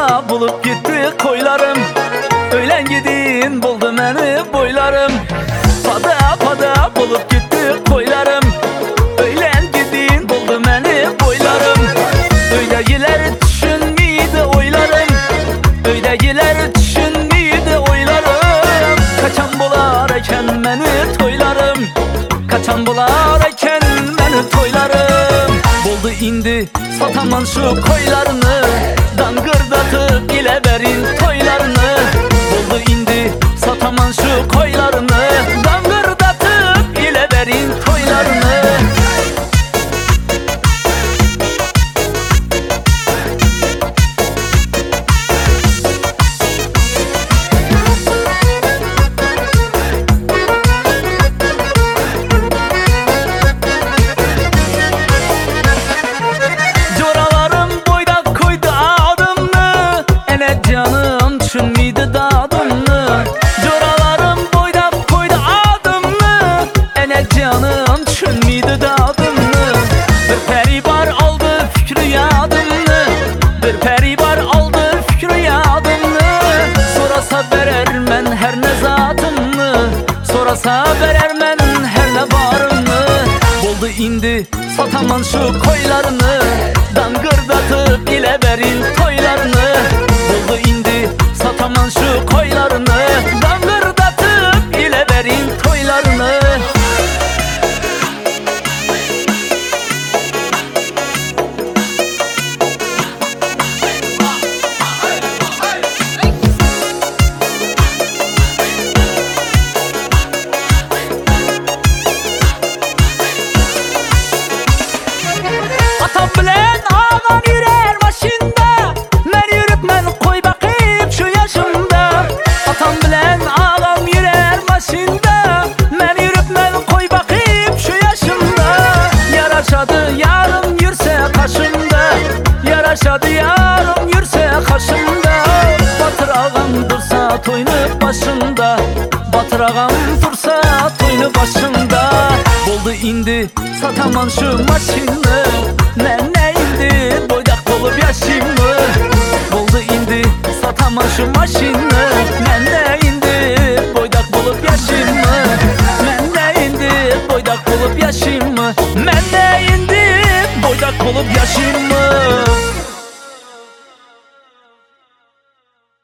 pada bulup gitti koylarım. Öğlen gidin buldu beni boylarım. Pada bulup gitti koylarım. Öğlen gidin buldu beni boylarım. Öylegiler düşünmeydi oylarım. Öylegiler düşünmeydi oylarım. Kaçan bular eken beni toylarım. Kaçan bular eken beni toylarım. Buldu indi sataman şu koylarını. Dangırdatıp ile verin toylarını. Buldu indi sataman şu koylarını. Dangırdatıp ile verin toylarını. Canım düşünmeydi dadımını. Coralarım boyda koydu adımını. Ene canım düşünmeydi dadımını. Bir peri var aldı fikri yadımını. Bir peri var aldı fikri yadımını. Sorasa verer men her ne zatımını. Sorasa verer men her ne varını. Buldu indi sataman şu koylarını. Dangırdatıp ile verin toylarını. Buldu indi sataman şu koylarını. Dangırdatıp ile verin toylarını. Atam bilen ağam yürər maşında. Men yürüp men koy bakayım şu yaşımda. Atam bilen ağam yürər maşında. Men yürüp men koy bakayım şu yaşımda. Yaraşadı yarım yürse kaşımda. Yaraşadı yarım yürse kaşımda. Batır ağam dursa toyunu başında. Batır ağam dursa toyunu başında. Buldu indi sataman şu maşını. Men ne indi boydak bulup yaşayım mı? Buldu indi sataman şu maşını. Men ne indi boydak bulup yaşayım mı? Men ne indi boydak bulup yaşayım mı? Men ne indi boydak bulup yaşayım mı?